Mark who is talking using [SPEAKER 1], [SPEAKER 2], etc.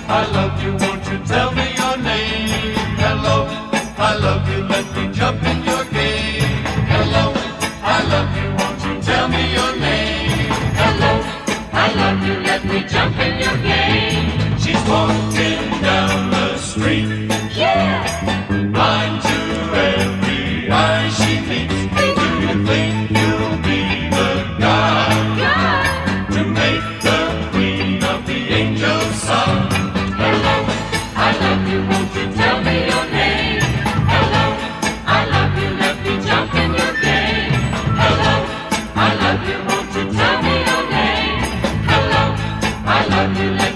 [SPEAKER 1] I love you, won't you tell me your name? Hello, I love you, let me jump in your game. Hello, I love you, won't you tell me your name? Hello, I love you, let me jump in your game. She's walking down the street,
[SPEAKER 2] Yeah.
[SPEAKER 1] blind to every eye she meets. Do you think you'll be the guy
[SPEAKER 2] God.
[SPEAKER 1] to make the queen of the angels song?
[SPEAKER 2] Hello, I love you, won't you tell me your name? Hello, I love you, let me jump in your game. Hello, I love you, won't you tell me your name? Hello, I love you, let